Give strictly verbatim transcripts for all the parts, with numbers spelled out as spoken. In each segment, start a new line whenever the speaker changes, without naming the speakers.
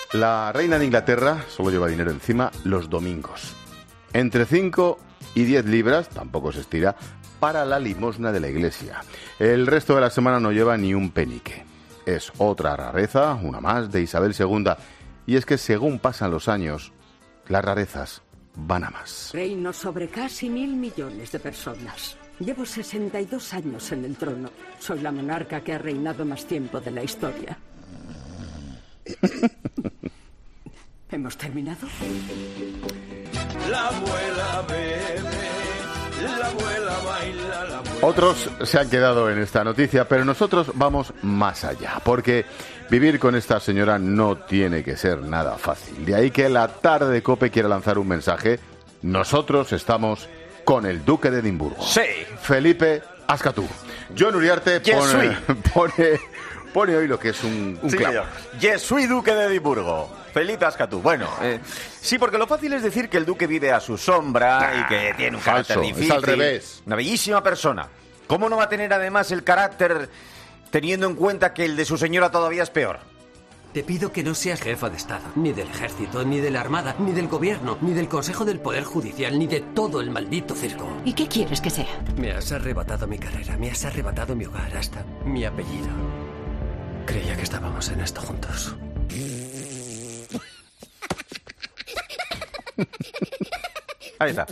La reina de Inglaterra solo lleva dinero encima los domingos. Entre cinco y diez libras, tampoco se estira, para la limosna de la iglesia. El resto de la semana no lleva ni un penique. Es otra rareza, una más, de Isabel segunda. Y es que según pasan los años, las rarezas van a más.
Reino sobre casi mil millones de personas. Llevo sesenta y dos años en el trono. Soy la monarca que ha reinado más tiempo de la historia. ¿Hemos terminado?
La abuela bebe, la abuela baila, la abuela...
Otros se han quedado en esta noticia, pero nosotros vamos más allá, porque vivir con esta señora no tiene que ser nada fácil. De ahí que la tarde de COPE quiera lanzar un mensaje. Nosotros estamos con el duque de Edimburgo.
Sí.
Felipe Ascatú. John Uriarte
Yes,
pone, pone, pone hoy lo que es un, un
Sí,
clavo.
Yo soy duque de Edimburgo. Felipe Ascatú. Bueno, eh, sí, porque lo fácil es decir que el duque vive a su sombra
Nah,
y que tiene un
falso,
carácter
es
difícil.
al revés.
Una bellísima persona. ¿Cómo no va a tener además el carácter teniendo en cuenta que el de su señora todavía es peor?
Te pido que no seas jefa de Estado, ni del ejército, ni de la Armada, ni del gobierno, ni del Consejo del Poder Judicial, ni de todo el maldito circo.
¿Y qué quieres que sea?
Me has arrebatado mi carrera, me has arrebatado mi hogar, hasta mi apellido. Creía que estábamos en esto juntos.
Ahí está.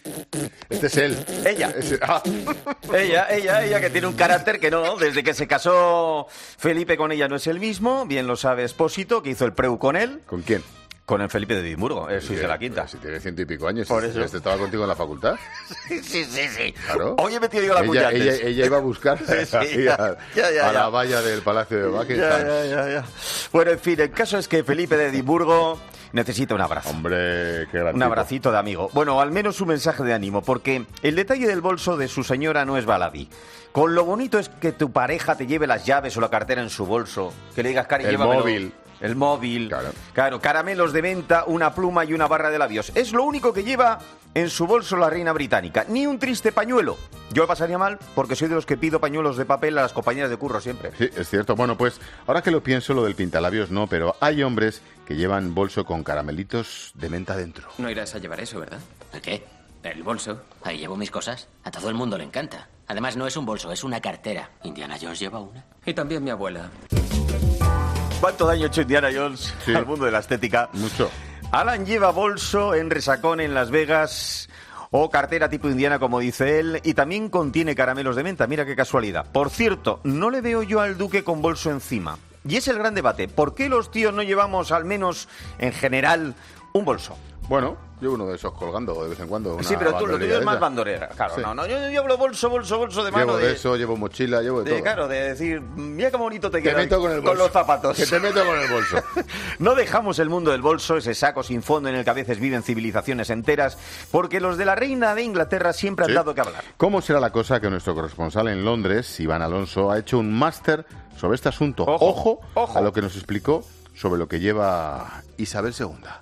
Este es él.
Ella.
Ese- ah.
Ella, ella, ella que tiene un carácter que no, desde que se casó Felipe con ella no es el mismo, bien lo sabe Espósito, que hizo el preu con él.
¿Con quién?
Con el Felipe de Edimburgo, es
Sí,
de la quinta.
Si tiene ciento y pico años.
Por
si-
eso.
Este estaba contigo en la facultad.
Sí, sí, sí, sí.
Claro.
Hoy he metido yo la cuña
ella, ella,
antes.
ella iba a buscar
sí,
ahí
ya,
a,
ya, ya,
a la
ya.
valla del Palacio de Buckingham.
Ya, ya, ya, ya. Bueno, en fin, el caso es que Felipe de Edimburgo necesita un abrazo.
Hombre, qué gran
Un
tipo.
abracito de amigo. Bueno, al menos un mensaje de ánimo, porque el detalle del bolso de su señora no es baladí. Con lo bonito es que tu pareja te lleve las llaves o la cartera en su bolso, que le digas, Cari,
El
llévamelo.
móvil.
El móvil.
Claro.
Claro, caramelos de venta, una pluma y una barra de labios. Es lo único que lleva en su bolso la reina británica. Ni un triste pañuelo. Yo me pasaría mal porque soy de los que pido pañuelos de papel a las compañeras de curro siempre.
Sí, es cierto. Bueno, pues ahora que lo pienso, lo del pintalabios no, pero hay hombres que llevan bolso con caramelitos de menta dentro.
No irás a llevar eso, ¿verdad?
¿El qué? ¿El bolso? Ahí llevo mis cosas. A todo el mundo le encanta. Además, no es un bolso, es una cartera. Indiana Jones lleva una.
Y también mi abuela.
¿Cuánto daño ha hecho Indiana Jones
Sí.
al mundo de la estética?
Mucho.
Alan lleva bolso en resacón en Las Vegas o cartera tipo indiana, como dice él, y también contiene caramelos de menta. Mira qué casualidad. Por cierto, no le veo yo al duque con bolso encima. Y es el gran debate. ¿Por qué los tíos no llevamos, al menos en general, un bolso?
Bueno, yo uno de esos colgando de vez en cuando. Una
Sí, pero tú lo
bandolera
tuyo es
de
más
esas.
bandolera. Claro,
Sí.
no, no, yo, yo hablo bolso, bolso, bolso de mano.
Llevo
de,
de eso, llevo mochila, llevo de,
de,
todo.
claro, de decir, mira qué bonito te
Te
queda
meto con el bolso.
los zapatos.
Que te meto con el bolso.
No dejamos el mundo del bolso, ese saco sin fondo en el que a veces viven civilizaciones enteras, porque los de la reina de Inglaterra siempre han
Sí.
dado que hablar.
¿Cómo será la cosa que nuestro corresponsal en Londres, Iván Alonso, ha hecho un máster sobre este asunto?
Ojo,
Ojo,
ojo.
a lo que nos explicó sobre lo que lleva Isabel segunda.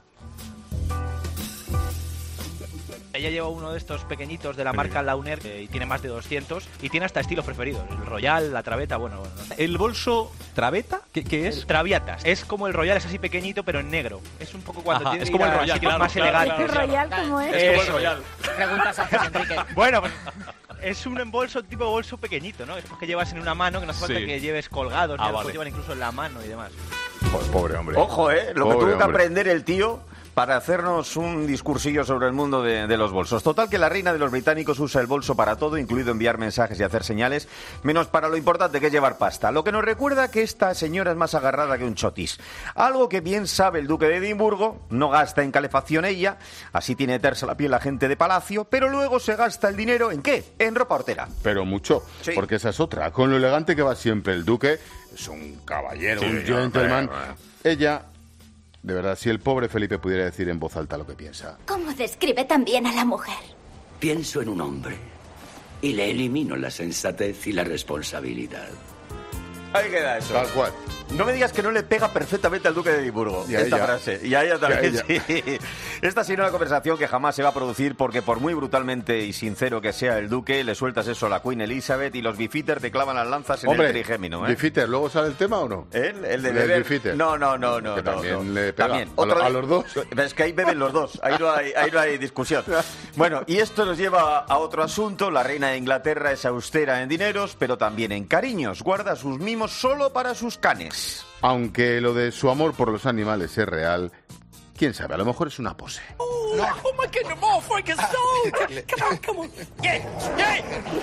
Ella lleva uno de estos pequeñitos de la marca Launer eh, y tiene más de doscientos y tiene hasta estilos preferidos. El Royal, la Traveta, bueno... bueno no sé.
¿El bolso Traveta? ¿Qué, qué es?
El Traviatas. Es como el Royal, es así pequeñito, pero en negro. Es un poco cuando
Ajá,
tienes
es
que
como
ir
el
a
Royal,
sitios
claro,
más
claro,
elegantes.
claro.
¿Royal cómo es?
Es como el
Eso.
Royal.
Preguntas a Enrique.
Bueno, pues, es un bolso tipo bolso pequeñito, ¿no? Es que llevas en una mano, que no hace falta
Sí.
que lleves colgados,
Ah,
¿no? Los
vale.
llevan incluso en la mano y demás.
Joder, pobre hombre.
Ojo, ¿eh? Lo que
Pobre
tuvo que
hombre.
aprender el tío para hacernos un discursillo sobre el mundo de, de los bolsos. Total, que la reina de los británicos usa el bolso para todo, incluido enviar mensajes y hacer señales, menos para lo importante que es llevar pasta. Lo que nos recuerda que esta señora es más agarrada que un chotis. Algo que bien sabe el duque de Edimburgo, no gasta en calefacción ella, así tiene tersa la piel la gente de palacio, pero luego se gasta el dinero ¿en qué? En ropa hortera.
Pero mucho,
Sí.
porque esa es otra. Con lo elegante que va siempre el duque, es un caballero,
Sí,
un
hombre,
gentleman.
hombre.
Ella, de verdad, si el pobre Felipe pudiera decir en voz alta lo que piensa.
¿Cómo describe también a la mujer?
Pienso en un hombre y le elimino la sensatez y la responsabilidad.
Ahí queda eso.
Tal cual.
No me digas que no le pega perfectamente al duque de Edimburgo
y a
esta
ella.
frase. Y a ella también,
Y a ella.
sí. Esta ha sido una conversación que jamás se va a producir porque por muy brutalmente y sincero que sea el duque, le sueltas eso a la Queen Elizabeth y los Beefeater te clavan las lanzas en
Hombre,
el trigémino, ¿eh?
Beefeater, ¿luego sale el tema o no?
¿El, el de
El
beber?
Beefeater.
No, no, no, no.
Que
no,
también
no.
le pega.
También.
A,
Otro
lo-
de-
a los dos.
Es que ahí beben los dos, ahí no hay, ahí no hay discusión. Bueno, y esto nos lleva a otro asunto. La reina de Inglaterra es austera en dineros, pero también en cariños. Guarda sus mimos solo para sus canes.
Aunque lo de su amor por los animales es real, quién sabe, a lo mejor es una pose.
Oh my goodness, more freaking soul! Come on, come on. Yeah, yeah.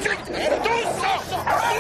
Tuso,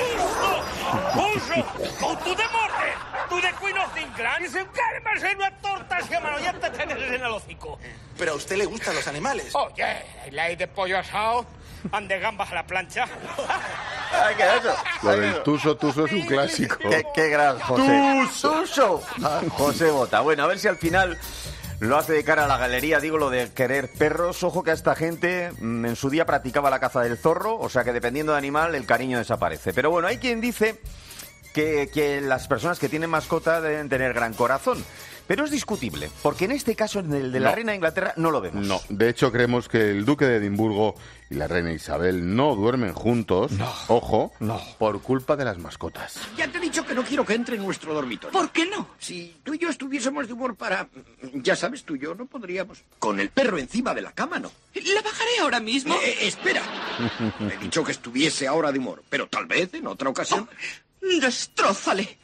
tuso, tuso. O tú de morder, tú de Queen of England. Y se calma, ser una torta, si mano, ya te tienes en el hocico.
Pero a usted le gustan los animales.
Oye, la hay de pollo asado, han de gambas a la plancha.
Ay, ¿qué es eso?
Lo del tuso, tuso es un clásico.
Qué, qué gran José. ¡Tuso! Ah, José Bota. Bueno, a ver si al final lo hace de cara a la galería. Digo lo de querer perros. Ojo que a esta gente mm, en su día practicaba la caza del zorro, o sea que dependiendo de animal el cariño desaparece. Pero bueno, hay quien dice que, que las personas que tienen mascota deben tener gran corazón. Pero es discutible, porque en este caso, en el de la
No.
reina de Inglaterra, no lo vemos.
No, de hecho creemos que el duque de Edimburgo y la reina Isabel no duermen juntos, ojo,
No.
por culpa de las mascotas.
Ya te he dicho que no quiero que entre en nuestro dormitorio.
¿Por qué no?
Si tú y yo estuviésemos de humor para... Ya sabes, tú y yo no podríamos... Con el perro encima de la cama, ¿no?
La bajaré ahora mismo.
Eh, eh, espera. He dicho que estuviese ahora de humor, pero tal vez en otra ocasión...
Destrózale.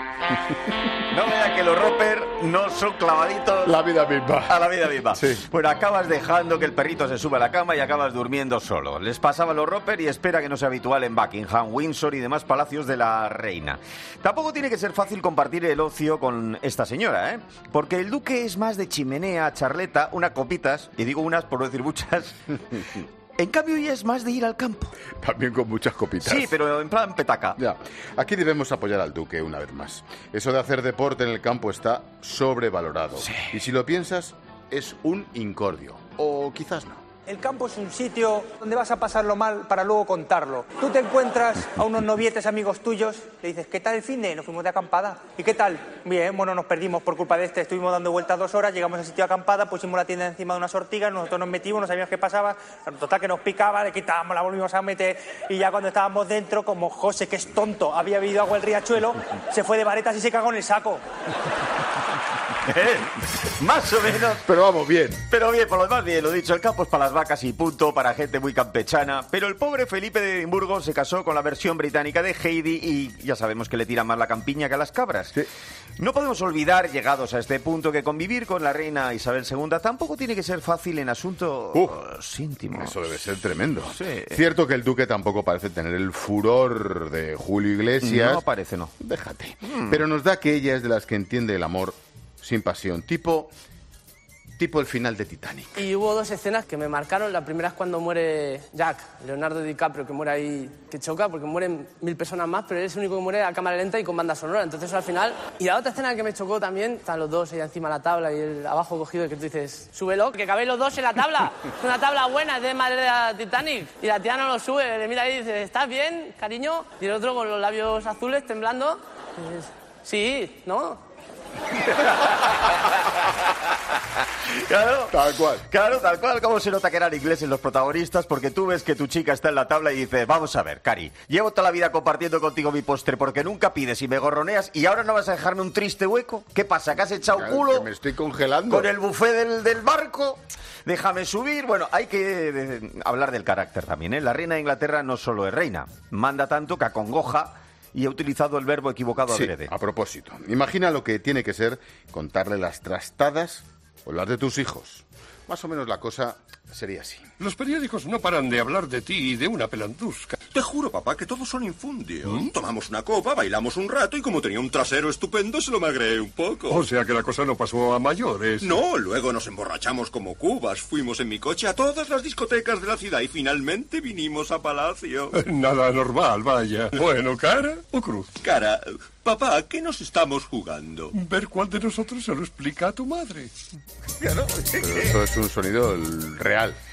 No vea que los Roper no son clavaditos
La vida misma.
a la vida misma.
Sí.
Bueno, acabas dejando que el perrito se suba a la cama y acabas durmiendo solo. Les pasaba a los Roper y espera que no sea habitual en Buckingham, Windsor y demás palacios de la reina. Tampoco tiene que ser fácil compartir el ocio con esta señora, ¿eh? Porque el duque es más de chimenea, charleta, unas copitas, y digo unas por no decir muchas. En cambio, ella es más de ir al campo.
También con muchas copitas.
Sí, pero en plan petaca.
Ya, aquí debemos apoyar al duque una vez más. Eso de hacer deporte en el campo está sobrevalorado.
Sí.
Y si lo piensas, es un incordio. O quizás no.
El campo es un sitio donde vas a pasarlo mal para luego contarlo. Tú te encuentras a unos novietes amigos tuyos, le dices, ¿qué tal el fin de? Nos fuimos de acampada. ¿Y qué tal? Bien, bueno, nos perdimos por culpa de este. Estuvimos dando vueltas dos horas, llegamos al sitio de acampada, pusimos la tienda encima de unas ortigas, nosotros nos metimos, no sabíamos qué pasaba. Total que nos picaba, le quitábamos, la volvimos a meter. Y ya cuando estábamos dentro, como José, que es tonto, había bebido agua el riachuelo, se fue de varetas y se cagó en el saco.
¿Eh? Más o menos.
Pero vamos, bien.
Pero bien, por lo demás, bien, lo dicho, el campo es para las vacas y punto, para gente muy campechana. Pero el pobre Felipe de Edimburgo se casó con la versión británica de Heidi y ya sabemos que le tira más la campiña que a las cabras.
Sí.
No podemos olvidar, llegados a este punto, que convivir con la reina Isabel segunda tampoco tiene que ser fácil en asuntos
Uf,
íntimos.
Eso debe ser tremendo.
Sí.
Cierto que el duque tampoco parece tener el furor de Julio Iglesias.
No parece, no.
Déjate. Pero nos da que ella es de las que entiende el amor sin pasión, tipo tipo el final de Titanic.
Y hubo dos escenas que me marcaron. La primera es cuando muere Jack, Leonardo DiCaprio, que muere ahí, que choca, porque mueren mil personas más, pero él es el único que muere a cámara lenta y con banda sonora. Entonces al final... Y la otra escena que me chocó también, están los dos ahí encima de la tabla y él abajo cogido, que tú dices, súbelo, que cabéis los dos en la tabla. Es una tabla buena, es de madera Titanic. Y la tía no lo sube, le mira ahí y dice, ¿estás bien, cariño? Y el otro con los labios azules, temblando, y dices, sí, ¿no?
Claro,
tal cual.
Claro, tal cual. Como se nota que eran ingleses los protagonistas, porque tú ves que tu chica está en la tabla y dices, vamos a ver, Cari, llevo toda la vida compartiendo contigo mi postre porque nunca pides y me gorroneas y ahora no vas a dejarme un triste hueco. ¿Qué pasa? ¿Que has echado
Claro,
culo?
que me estoy congelando.
Con el buffet del, del barco. Déjame subir. Bueno, hay que eh, hablar del carácter también, ¿eh? La reina de Inglaterra no solo es reina, manda tanto que acongoja. Y he utilizado el verbo equivocado
Sí,
adrede.
a propósito. Imagina lo que tiene que ser contarle las trastadas o las de tus hijos. Más o menos la cosa sería así.
Los periódicos no paran de hablar de ti y de una pelandusca.
Te juro, papá, que todos son infundios. ¿Mm? Tomamos una copa, bailamos un rato y como tenía un trasero estupendo, se lo magreé un poco.
O sea que la cosa no pasó a mayores.
No, luego nos emborrachamos como cubas. Fuimos en mi coche a todas las discotecas de la ciudad y finalmente vinimos a Palacio.
Nada normal, vaya. Bueno, ¿cara o cruz?
Cara, papá, ¿qué nos estamos jugando?
Ver cuál de nosotros se lo explica a tu madre.
Pero eso es un sonido real.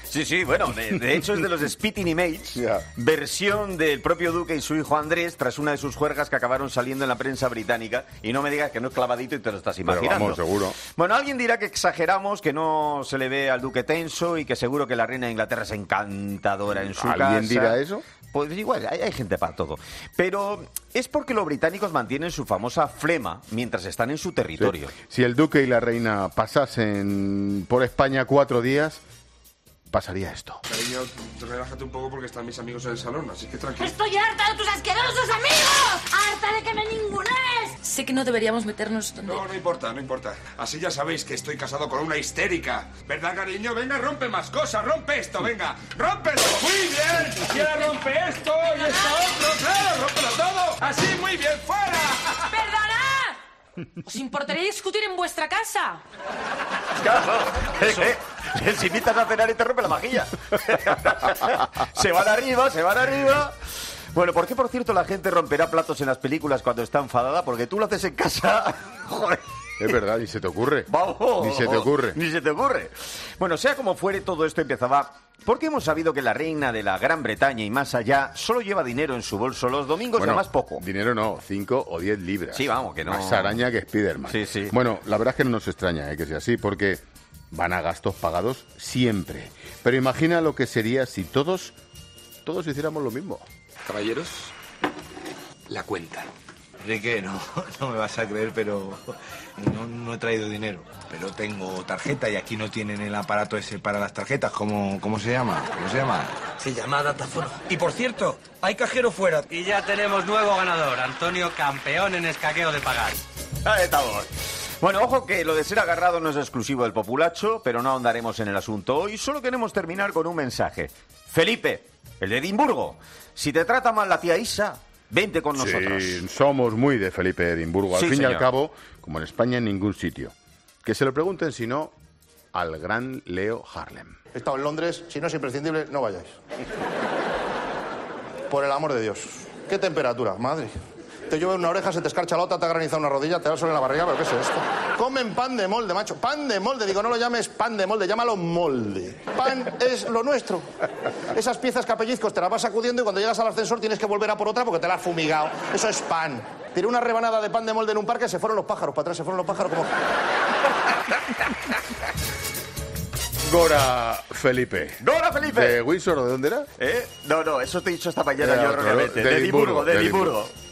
Sí, sí, bueno, de, de hecho es de los Spitting Image, yeah. versión del propio duque y su hijo Andrés, tras una de sus juergas que acabaron saliendo en la prensa británica. Y no me digas que no es clavadito y te lo estás imaginando.
Pero vamos, seguro.
Bueno, alguien dirá que exageramos, que no se le ve al duque tenso y que seguro que la reina de Inglaterra es encantadora en su
¿Alguien
casa.
¿Alguien dirá eso?
Pues igual, hay, hay gente para todo. Pero es porque los británicos mantienen su famosa flema mientras están en su territorio.
Sí. Si el duque y la reina pasasen por España cuatro días, pasaría esto.
Cariño, relájate un poco porque están mis amigos en el salón, así que tranquilo.
¡Estoy harta de tus asquerosos amigos! ¡Harta de que me ningunes! Sé que no deberíamos meternos donde...
No, no importa, no importa. Así ya sabéis que estoy casado con una histérica. ¿Verdad, cariño? Venga, rompe más cosas, rompe esto, venga. ¡Rómpelo! ¡Muy bien! Y ahora rompe esto y esto otro, claro, rómpelo todo. Así, muy bien, fuera.
¡Perdona! ¿Os importaría discutir en vuestra casa?
Claro, eso. Eh, eh, les invitas a cenar y te rompe la vajilla. Se van arriba, se van arriba. Bueno, ¿por qué, por cierto, la gente romperá platos en las películas cuando está enfadada? Porque tú lo haces en casa. Joder.
Es verdad, ni se te ocurre.
Vamos.
Ni se te ocurre.
Ni se te ocurre. Bueno, sea como fuere, todo esto empezaba porque hemos sabido que la reina de la Gran Bretaña y más allá solo lleva dinero en su bolso los domingos,
bueno,
además poco.
Dinero no, cinco o diez libras.
Sí, vamos, que no.
Más araña que Spiderman.
Sí, sí.
Bueno, la verdad es que no nos extraña eh, que sea así, porque van a gastos pagados siempre. Pero imagina lo que sería si todos, todos hiciéramos lo mismo.
Caballeros, la cuenta.
Enrique, no, no me vas a creer, pero no, no he traído dinero. Pero tengo tarjeta y aquí no tienen el aparato ese para las tarjetas. ¿Cómo, cómo se llama? ¿Cómo se llama?
Se llama datáfono. Y por cierto, hay cajero fuera.
Y ya tenemos nuevo ganador, Antonio, campeón en escaqueo de pagar.
Ahí estamos. Bueno, ojo que lo de ser agarrado no es exclusivo del populacho, pero no ahondaremos en el asunto hoy. Solo queremos terminar con un mensaje. Felipe, el de Edimburgo, si te trata mal la tía Isa, vente con nosotros.
Sí, somos muy de Felipe de Edimburgo. Al
sí,
fin
señor.
y al cabo, como en España, en ningún sitio. Que se lo pregunten, si no, al gran Leo Harlem.
He estado en Londres, si no es imprescindible, no vayáis. Por el amor de Dios. ¿Qué temperatura, madre? Te llueve una oreja, se te escarcha la otra, te ha granizado una rodilla, te da el sol en la barriga, ¿pero qué es esto? Comen pan de molde, macho. Pan de molde. Digo, no lo llames pan de molde, llámalo molde. Pan es lo nuestro. Esas piezas que a pellizcos te las vas sacudiendo y cuando llegas al ascensor tienes que volver a por otra porque te la has fumigado. Eso es pan. Tiré una rebanada de pan de molde en un parque, se fueron los pájaros para atrás, se fueron los pájaros como...
Gora Felipe.
¡Gora Felipe!
¿De Windsor o de dónde era?
¿Eh? No, no, eso te he dicho esta mañana
Era
yo
otro,
erróneamente.
de
De
Edimburgo,
Edimburgo, de
de
Edimburgo.
Edimburgo.